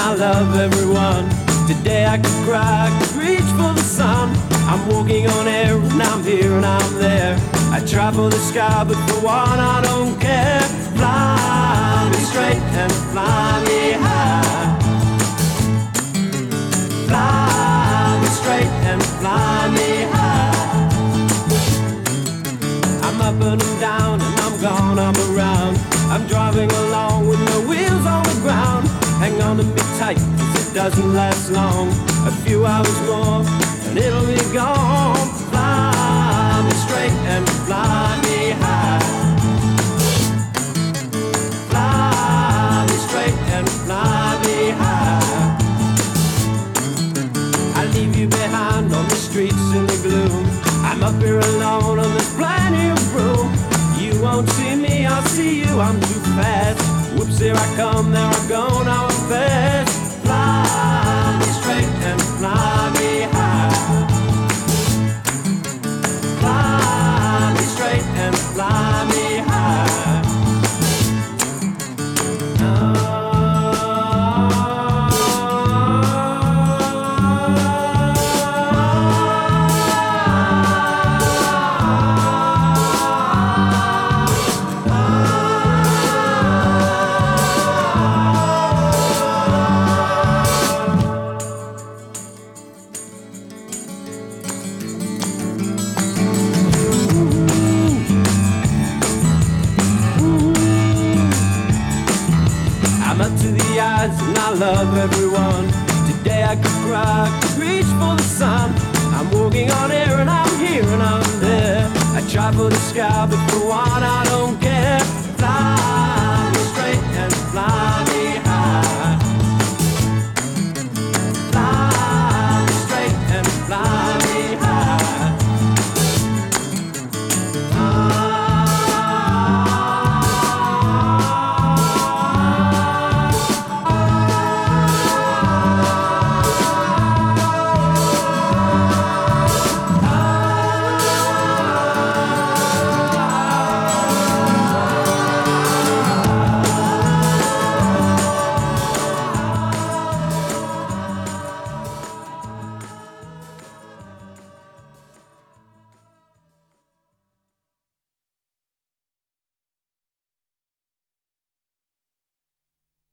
I love everyone. Today I could cry, I could reach for the sun. I'm walking on air and I'm here and I'm there. I try for the sky, but for one I don't care. Fly me straight and fly me high. Fly me straight and fly me high. I'm up and I'm down and I'm gone, I'm around. I'm driving along with no wheels on the ground. Hang on to me tight, 'cause it doesn't last long. A few hours more and it'll be gone. Fly me straight and fly me high. Fly me straight and fly me high. I leave you behind on the streets in the gloom. I'm up here alone on this plenty of room. You won't see me, I'll see you, I'm too fast. Whoops, here I come, there I go, now I'm fast. Fly me straight and fly me high. Fly me straight and fly me high. I'm up to the eyes and I love everyone. Today I could cry, I could reach for the sun. I'm walking on air and I'm here and I'm there. I try for the sky, but for one I don't care.